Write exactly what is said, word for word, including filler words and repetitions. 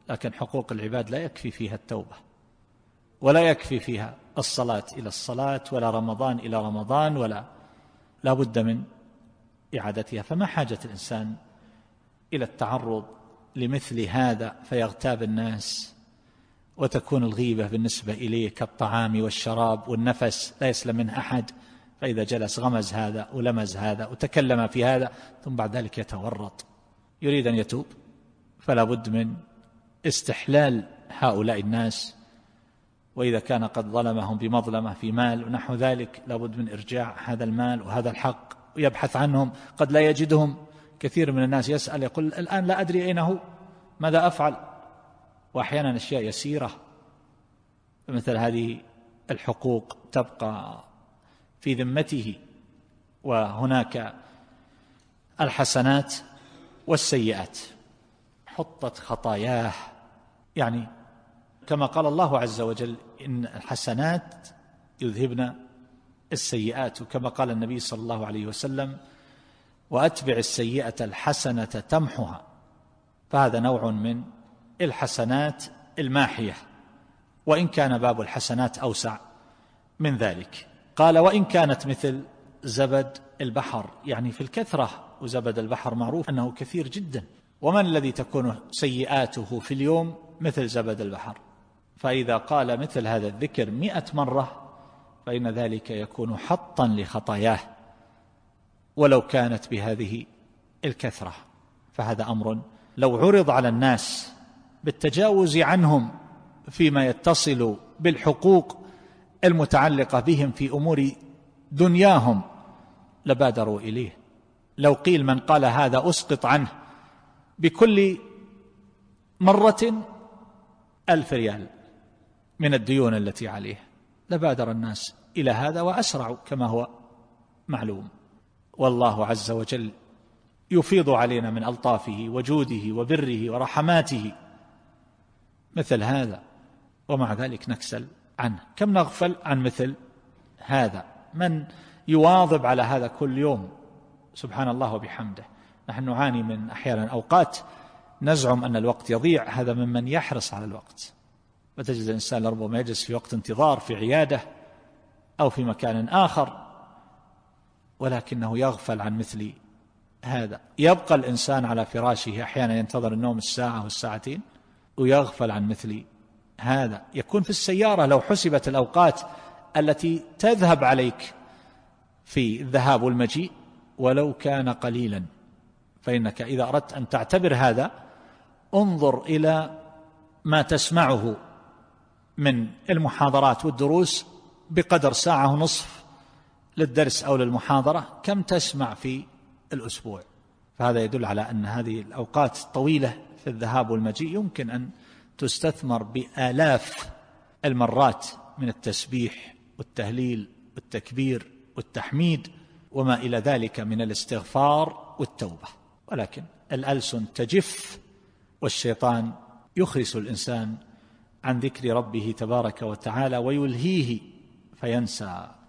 لكن حقوق العباد لا يكفي فيها التوبة، ولا يكفي فيها الصلاة إلى الصلاة، ولا رمضان إلى رمضان، ولا لا بد من إعادتها. فما حاجة الإنسان إلى التعرض لمثل هذا فيغتاب الناس، وتكون الغيبة بالنسبة إليه كالطعام والشراب والنفس لا يسلم منه أحد، فإذا جلس غمز هذا ولمز هذا وتكلم في هذا، ثم بعد ذلك يتورط يريد أن يتوب. فلا بد من استحلال هؤلاء الناس، وإذا كان قد ظلمهم بمظلمة في مال ونحو ذلك لا بد من إرجاع هذا المال وهذا الحق، ويبحث عنهم. قد لا يجدهم، كثير من الناس يسأل يقول الآن لا أدري أين هو، ماذا أفعل؟ وأحيانا أشياء يسيرة مثل هذه الحقوق تبقى في ذمته، وهناك الحسنات والسيئات. حطت خطاياه، يعني كما قال الله عز وجل إن الحسنات يذهبن السيئات، وكما قال النبي صلى الله عليه وسلم وأتبع السيئة الحسنة تمحها، فهذا نوع من الحسنات الماحية، وإن كان باب الحسنات أوسع من ذلك. قال وإن كانت مثل زبد البحر، يعني في الكثرة، وزبد البحر معروف أنه كثير جدا، ومن الذي تكون سيئاته في اليوم مثل زبد البحر؟ فإذا قال مثل هذا الذكر مئة مرة فإن ذلك يكون حطا لخطاياه ولو كانت بهذه الكثرة. فهذا أمر لو عرض على الناس بالتجاوز عنهم فيما يتصل بالحقوق المتعلقة بهم في أمور دنياهم لبادروا إليه. لو قيل من قال هذا أسقط عنه بكل مرة ألف ريال من الديون التي عليه لبادر الناس إلى هذا وأسرعوا كما هو معلوم. والله عز وجل يفيض علينا من ألطافه وجوده وبره ورحماته مثل هذا، ومع ذلك نكسل عنه. كم نغفل عن مثل هذا؟ من يواظب على هذا كل يوم؟ سبحان الله وبحمده. نحن نعاني من أحيانا أوقات نزعم أن الوقت يضيع، هذا ممن يحرص على الوقت. فتجد الإنسان ربما يجلس في وقت انتظار في عيادة أو في مكان آخر ولكنه يغفل عن مثل هذا. يبقى الإنسان على فراشه أحيانا ينتظر النوم الساعة والساعتين ويغفل عن مثل هذا. يكون في السيارة لو حسبت الأوقات التي تذهب عليك في الذهاب والمجيء ولو كان قليلا، فإنك إذا أردت أن تعتبر هذا انظر إلى ما تسمعه من المحاضرات والدروس بقدر ساعة ونصف للدرس أو للمحاضرة، كم تسمع في الأسبوع؟ فهذا يدل على أن هذه الأوقات الطويلة في الذهاب والمجيء يمكن أن تستثمر بآلاف المرات من التسبيح والتهليل والتكبير والتحميد وما إلى ذلك من الاستغفار والتوبة. ولكن الألسن تجف والشيطان يخرس الإنسان عن ذكر ربه تبارك وتعالى ويلهيه فينسى